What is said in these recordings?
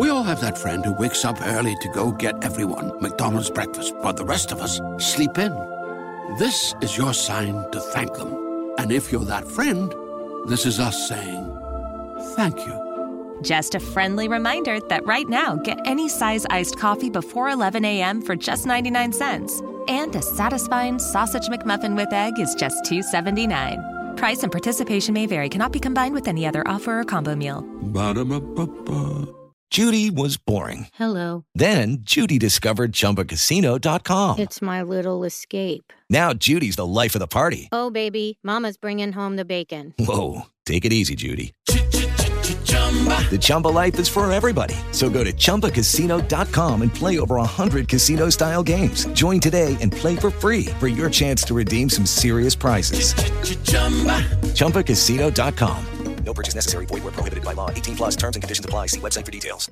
We all have that friend who wakes up early to go get everyone McDonald's breakfast, while the rest of us sleep in. This is your sign to thank them. And if you're that friend, this is us saying thank you. Just a friendly reminder that right now, get any size iced coffee before 11 a.m. for just 99 cents. And a satisfying sausage McMuffin with egg is just $2.79. Price and participation may vary. Cannot be combined with any other offer or combo meal. Ba-da-ba-ba-ba. Judy was boring. Hello. Then Judy discovered ChumbaCasino.com. It's my little escape. Now Judy's the life of the party. Oh, baby, mama's bringing home the bacon. Whoa, take it easy, Judy. The Chumba life is for everybody. So go to ChumbaCasino.com and play over 100 casino-style games. Join today and play for free for your chance to redeem some serious prizes. ChumbaCasino.com. No purchase necessary. Void where prohibited by law. 18 plus terms and conditions apply. See website for details.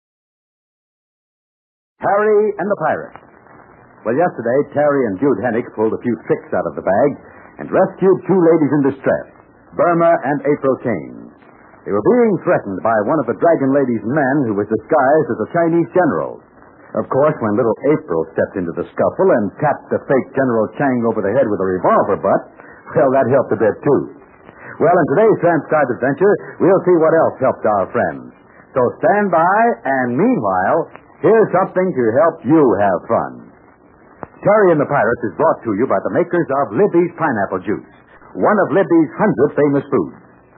Harry and the Pirate. Well, yesterday, Terry and Jude Hennick pulled a few tricks out of the bag and rescued two ladies in distress, Burma and April Kane. They were being threatened by one of the Dragon Lady's men who was disguised as a Chinese general. Of course, when little April stepped into the scuffle and tapped the fake General Chang over the head with a revolver butt, well, that helped a bit, too. Well, in today's transcribed adventure, we'll see what else helped our friends. So stand by, and meanwhile, here's something to help you have fun. Terry and the Pirates is brought to you by the makers of Libby's Pineapple Juice, one of Libby's 100 famous foods.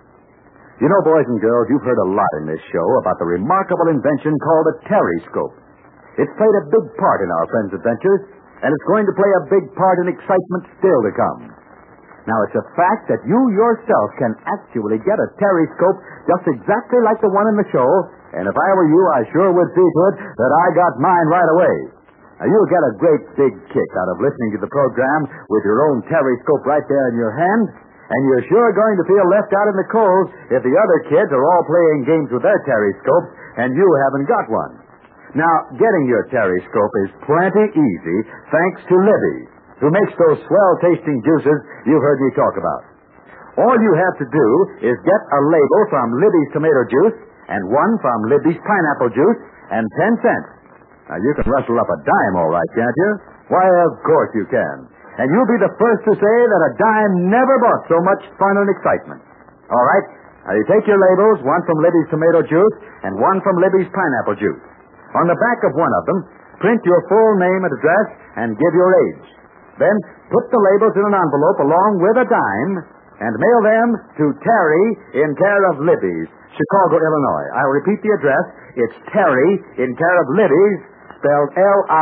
You know, boys and girls, you've heard a lot in this show about the remarkable invention called a Terryscope. It's played a big part in our friends' adventures, and it's going to play a big part in excitement still to come. Now, it's a fact that you yourself can actually get a Terryscope just exactly like the one in the show, and if I were you, I sure would see to it that I got mine right away. Now, you'll get a great big kick out of listening to the program with your own Terryscope right there in your hand, and you're sure going to feel left out in the cold if the other kids are all playing games with their Terryscopes and you haven't got one. Now, getting your Terryscope is plenty easy thanks to Libby, who makes those swell-tasting juices you've heard me talk about. All you have to do is get a label from Libby's tomato juice and one from Libby's pineapple juice and 10 cents. Now, you can rustle up a dime, all right, can't you? Why, of course you can. And you'll be the first to say that a dime never bought so much fun and excitement. All right, now you take your labels, one from Libby's tomato juice and one from Libby's pineapple juice. On the back of one of them, print your full name and address and give your age. Then put the labels in an envelope along with a dime and mail them to Terry in care of Libby's, Chicago, Illinois. I'll repeat the address. It's Terry in care of Libby's, spelled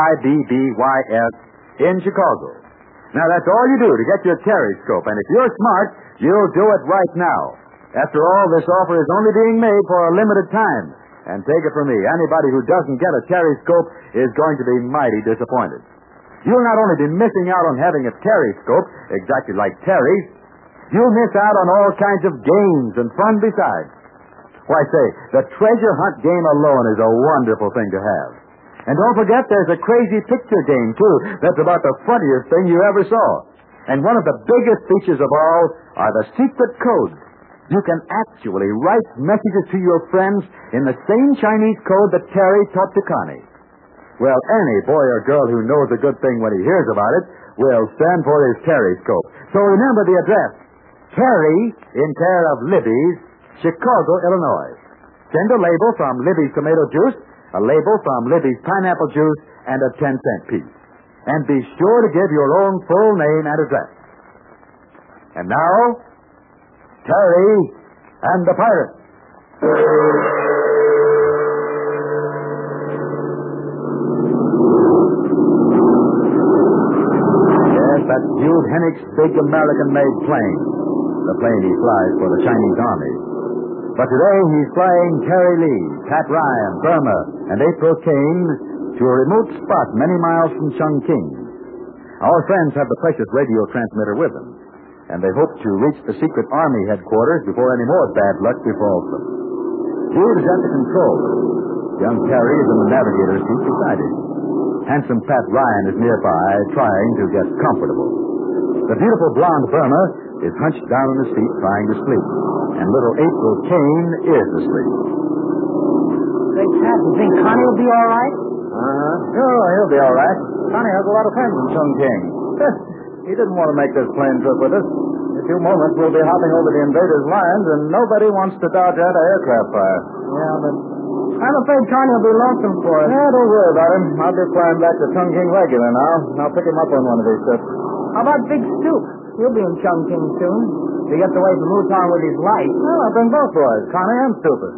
Libbys, in Chicago. Now, that's all you do to get your Terryscope, and if you're smart, you'll do it right now. After all, this offer is only being made for a limited time. And take it from me, anybody who doesn't get a Terryscope is going to be mighty disappointed. You'll not only be missing out on having a Terryscope, exactly like Terry's, you'll miss out on all kinds of games and fun besides. Why, say, the treasure hunt game alone is a wonderful thing to have. And don't forget, there's a crazy picture game, too, that's about the funniest thing you ever saw. And one of the biggest features of all are the secret codes. You can actually write messages to your friends in the same Chinese code that Terry taught to Connie. Well, any boy or girl who knows a good thing when he hears about it will send for his Terryscope. So remember the address. Terry, in care of Libby's, Chicago, Illinois. Send a label from Libby's tomato juice, a label from Libby's pineapple juice, and a 10-cent piece. And be sure to give your own full name and address. And now, Terry and the Pirate. Yes, that's Jude Hennick's big American-made plane. The plane he flies for the Chinese Army. But today he's flying Terry Lee, Pat Ryan, Burma, and April Kane to a remote spot many miles from Chongqing. Our friends have the precious radio transmitter with them, and they hope to reach the secret Army headquarters before any more bad luck befalls them. Jude is at the controls. Young Terry is in the navigator's seat beside him. Handsome Pat Ryan is nearby, trying to get comfortable. The beautiful blonde Burma is hunched down in the seat trying to sleep, and little April Kane is asleep. Say, Pat, you think Connie will be all right? Sure, he'll be all right. Connie has a lot of friends in Chongqing. He didn't want to make this plane trip with us. In a few moments, we'll be hopping over the invaders' lines, and nobody wants to dodge out an aircraft fire. Yeah, but I'm afraid Connie will be lonesome for us. Yeah, don't worry about him. I'll be flying back to Chongqing regular now. I'll pick him up on one of these trips. How about Big Stoop? He'll be in Chongqing soon. If he gets away from Luton with his life. Well, I'll bring both boys, Connie and Stupid.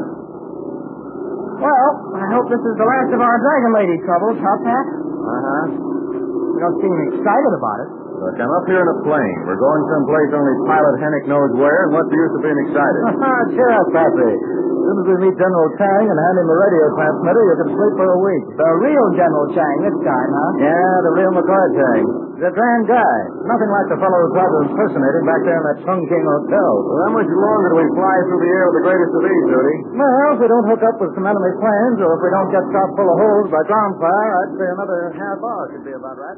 Well, I hope this is the last of our Dragon Lady troubles, huh, Pat? You don't seem excited about it. Look, I'm up here in a plane. We're going someplace only Pilot Hennick knows where, and what's the use of being excited? Cheer up, Patsy. As soon as we meet General Chang and hand him the radio transmitter, you can sleep for a week. The real General Chang this time, huh? Yeah, the real McCoy Chang. He's a grand guy. Nothing like the fellow who tried to impersonate him back there in that Chongqing hotel. Well, how much longer do we fly through the air with the greatest of ease, Judy? Well, if we don't hook up with some enemy planes, or if we don't get shot full of holes by ground fire, I'd say another half hour should be about right.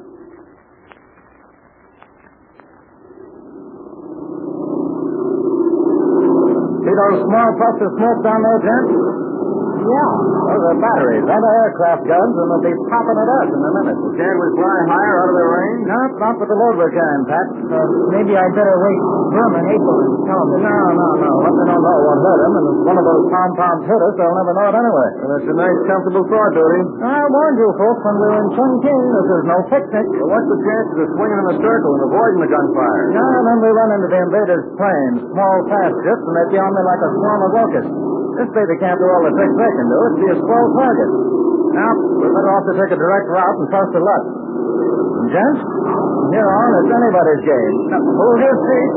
See those small puffs of smoke down there, gents? Yeah. Those are batteries. They're the aircraft guns, and they'll be popping at us in a minute. Well, can't we fly higher out of their range? No, not with the load we can, Pat. Maybe I'd better wait Burma and April and tell them. No. What they don't know won't hurt them, and if one of those pom-poms hit us, they'll never know it anyway. Well, it's a nice, comfortable thought, Doody. I warned you folks when we were in Chongqing. This is no picnic. Well, what's the chances of swinging in a circle and avoiding the gunfire? No, then we run into the invaders' planes, small fast ships, and they be on me like a swarm of locusts. This baby can't do all the tricks they can do. It'd be a slow target. Now, we're better off to take a direct route and trust to luck. And, gents, from here on, it's anybody's game. Now, hold your seat.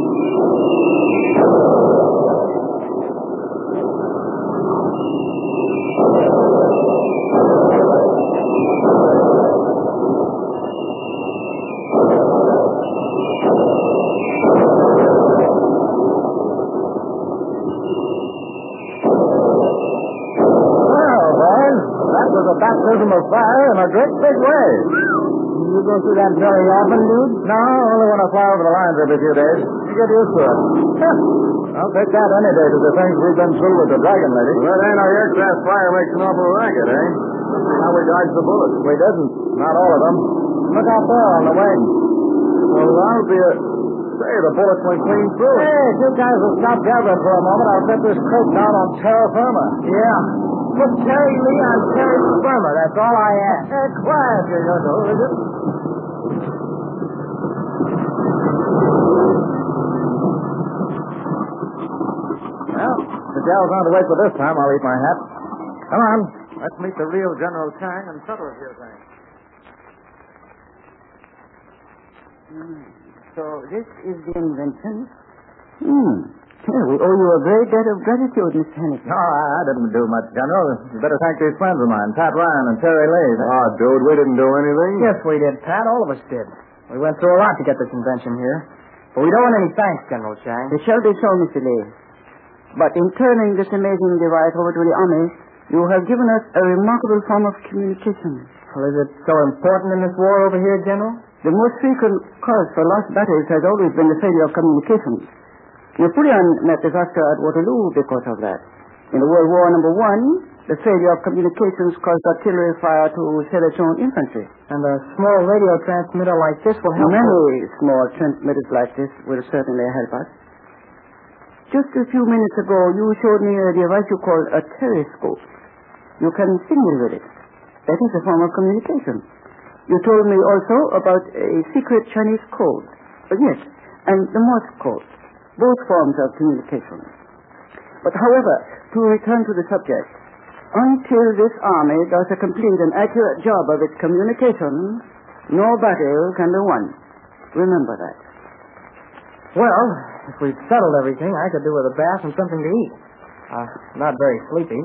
Baptism of fire in a great big way. You go through that very often, dude? No, only when I fly over the lines every few days. You get used to it. I'll take that any day to the things we've been through with the Dragon Lady. Well, then our aircraft fire makes an awful racket, eh? How we dodged the bullets. We didn't. Not all of them. Look out there on the wing. Well, that'll be a... Say, the bullets went clean through. Hey, if you guys will stop gathering for a moment, I'll set this crate down on terra firma. Yeah. Put Terry Lee on Terry Firma. That's all I ask. Quiet, you know, is it? Well, if the gal's on to wait for this time, I'll eat my hat. Come on. Let's meet the real General Chang and settle a few things. So this is the invention? Well, we owe you a great debt of gratitude, Mr. Hennick. No, I didn't do much, General. You better thank these friends of mine, Pat Ryan and Terry Lee. Oh, dude, we didn't do anything. Yes, we did, Pat. All of us did. We went through a lot to get this invention here. But we don't want any thanks, General Chang. It shall be so, Mr. Lee. But in turning this amazing device over to the Army, you have given us a remarkable form of communication. Well, is it so important in this war over here, General? The most frequent cause for lost battles has always been the failure of communications. Napoleon met disaster at Waterloo because of that. In the World War I, the failure of communications caused artillery fire to sell its own infantry. And a small radio transmitter like this will help. Many small transmitters like this will certainly help us. Just a few minutes ago, you showed me a device you call a telescope. You can signal with it. That is a form of communication. You told me also about a secret Chinese code. Yes, and the Morse code. Both forms of communication. But however, to return to the subject, until this army does a complete and accurate job of its communication, no battle can be won. Remember that. Well, if we'd settled everything, I could do with a bath and something to eat. Not very sleepy.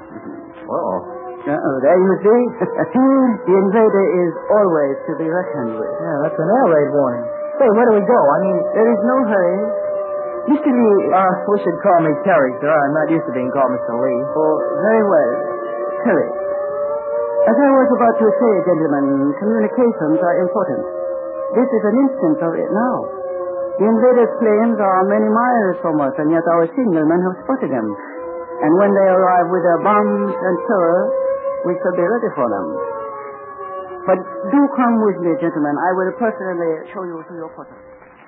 There you see. The invader is always to be reckoned with. Yeah, that's an air raid warning. Say, where do we go? I mean, there is no hurry. Mr. Lee... we should call me Terry, sir. I'm not used to being called Mr. Lee. Oh, very well. Terry. As I was about to say, gentlemen, communications are important. This is an instance of it now. The invaders' planes are many miles from us, and yet our signalmen have spotted them. And when they arrive with their bombs and terror, we shall be ready for them. But do come with me, gentlemen. I will personally show you to your quarters.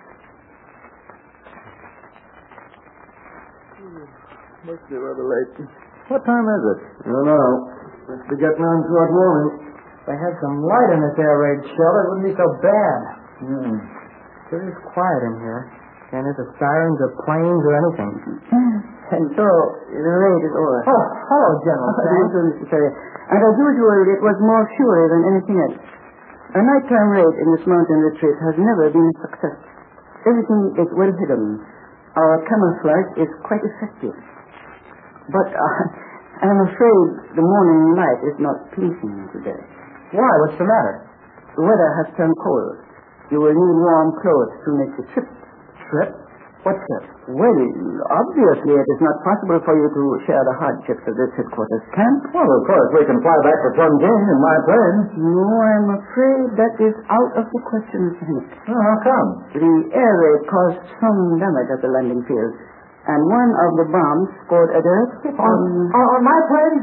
Must be rather late. What time is it? I don't know. Must be getting on toward morning. If they had some light in this air raid shelter, it wouldn't be so bad. It is quiet in here. Can't hear the sirens or planes or anything. And so, the raid is over. Oh, hello, General. Thank you, Mr. Terry. And as usual, it was more sure than anything else. A nighttime raid in this mountain retreat has never been a success. Everything is well hidden. Our camouflage is quite effective. But I am afraid the morning light is not pleasing today. Why? What's the matter? The weather has turned cold. You will need warm clothes to make the trip. Trip? What trip? Well, obviously it is not possible for you to share the hardships of this headquarters camp. Well, of course, we can fly back to Tonkin in my plane. No, I'm afraid that is out of the question, Mr. Hennick. Oh, how come? The air raid caused some damage at the landing field, and one of the bombs scored a direct hit on my plane?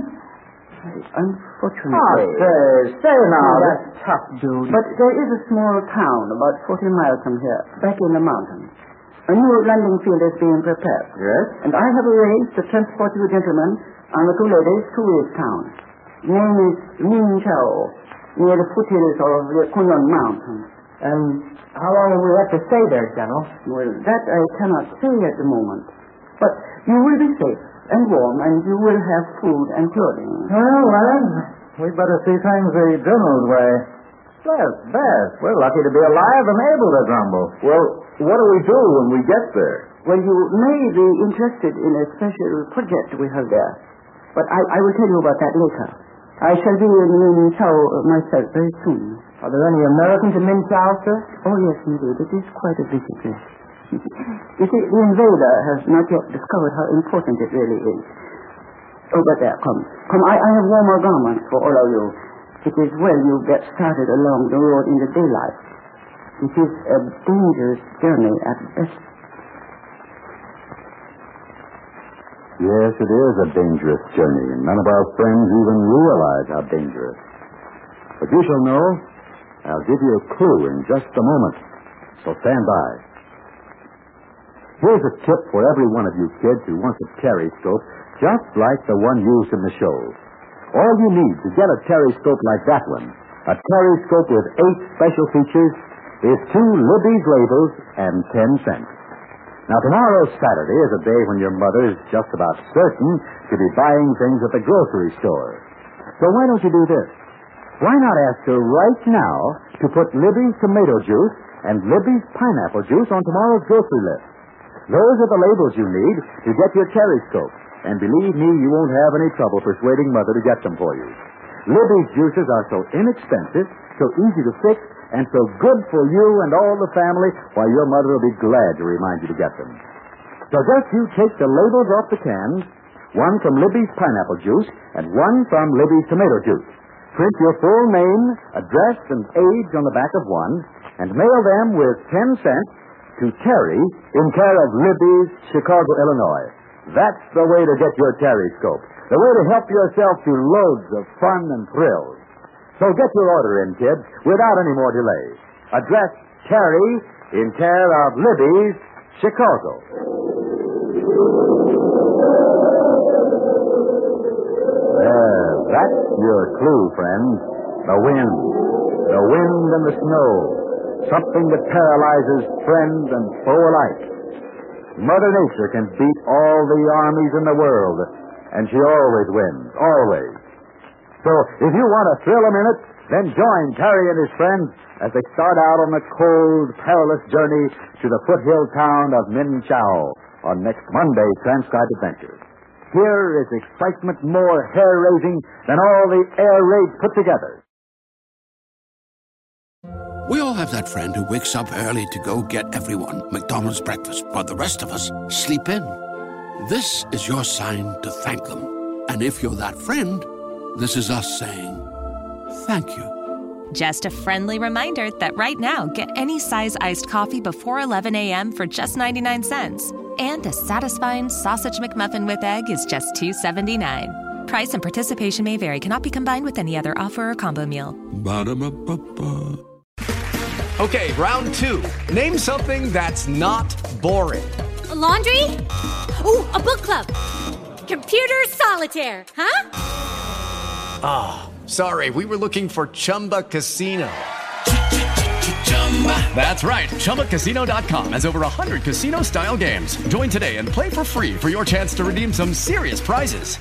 Unfortunately. Say now. That's tough, dude. But there is a small town about 40 miles from here, back in the mountains. A new landing field is being prepared. Yes? And I have arranged to transport you gentlemen and the two ladies to this town. The name is Min Chao, near the foothills of the Kunlun Mountains. And how long will we have to stay there, General? Well, that I cannot say at the moment. But you will be safe and warm, and you will have food and clothing. Well, we'd better see things the General's way. Bess, we're lucky to be alive and able to grumble. Well, what do we do when we get there? Well, you may be interested in a special project we have there. But I will tell you about that later. I shall be in Min Chao myself very soon. Are there any Americans in Min Chao, sir? Oh, yes, indeed. It is quite a visit, yes. You see, the invader has not yet discovered how important it really is. Oh, but there, come. I have warmer garments for all of you. It is well you get started along the road in the daylight. It is a dangerous journey at best. Yes, it is a dangerous journey, and none of our friends even realize how dangerous. But you shall know. I'll give you a clue in just a moment. So stand by. Here's a tip for every one of you kids who wants a Terry-scope just like the one used in the show. All you need to get a Terry-scope like that one, a Terry-scope with 8 special features, is 2 Libby's labels and 10 cents. Now, tomorrow's Saturday is a day when your mother is just about certain to be buying things at the grocery store. So why don't you do this? Why not ask her right now to put Libby's tomato juice and Libby's pineapple juice on tomorrow's grocery list? Those are the labels you need to get your Terry-scope. And believe me, you won't have any trouble persuading Mother to get them for you. Libby's juices are so inexpensive, so easy to fix, and so good for you and all the family, why your mother will be glad to remind you to get them. So just you take the labels off the cans, one from Libby's pineapple juice and one from Libby's tomato juice. Print your full name, address, and age on the back of one, and mail them with 10 cents to Terry in care of Libby's, Chicago, Illinois. That's the way to get your Terry-scope. The way to help yourself to loads of fun and thrills. So get your order in, kids, without any more delay. Address Terry in care of Libby's, Chicago. There, that's your clue, friends. The wind. The wind and the snow. Something that paralyzes friend and foe alike. Mother Nature can beat all the armies in the world, and she always wins, always. So, if you want to thrill a minute, then join Terry and his friends as they start out on the cold, perilous journey to the foothill town of Min Chao on next Monday's Transcribed Adventures. Here is excitement more hair-raising than all the air raids put together. We all have that friend who wakes up early to go get everyone McDonald's breakfast, while the rest of us sleep in. This is your sign to thank them. And if you're that friend, this is us saying thank you. Just a friendly reminder that right now, get any size iced coffee before 11 a.m. for just 99 cents. And a satisfying Sausage McMuffin with egg is just $2.79. Price and participation may vary. Cannot be combined with any other offer or combo meal. Ba-da-ba-ba-ba. Okay, round two. Name something that's not boring. A laundry? Ooh, a book club. Computer solitaire, huh? Ah, sorry, we were looking for Chumba Casino. That's right, ChumbaCasino.com has over 100 casino-style games. Join today and play for free for your chance to redeem some serious prizes.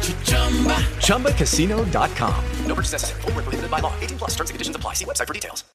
ChumbaCasino.com. No purchase necessary. Void where prohibited by law. 18+ terms and conditions apply. See website for details.